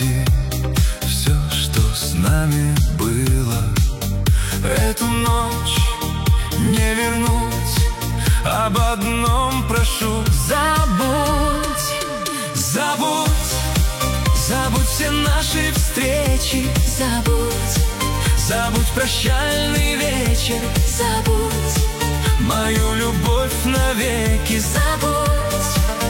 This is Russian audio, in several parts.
прости все, что с нами было. Эту ночь не вернуть, об одном прошу: забудь, забудь, забудь все наши встречи. Забудь, забудь прощальный вечер. забудь, мою любовь навеки. забудь.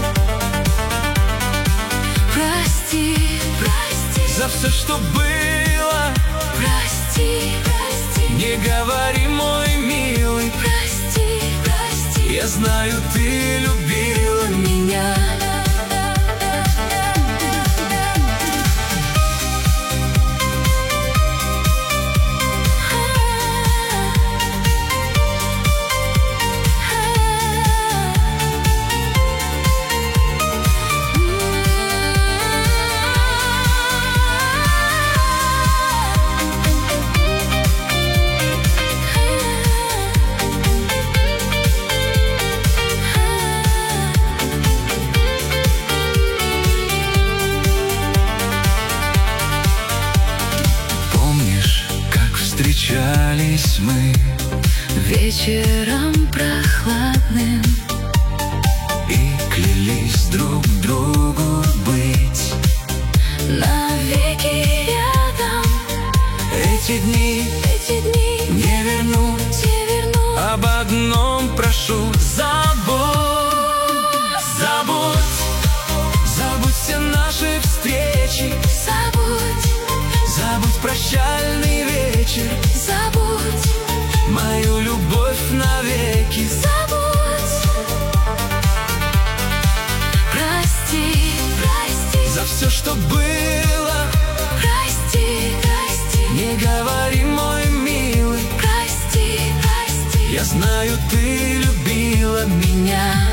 Прости, прости, За все, что было, прости, прости, не говори, мой милый. прости, прости. Я знаю, ты любила меня. Встречались мы вечером прохладным и клялись друг другу быть навеки рядом. Эти дни не вернуть, не верну. об одном прошу: забудь, забудь, забудь все наши встречи. Забудь, забудь прощальный вечер. забудь, мою любовь навеки. забудь. Прости, прости, За все, что было, прости, прости, не говори, мой милый. прости, прости. Я знаю, ты любила меня.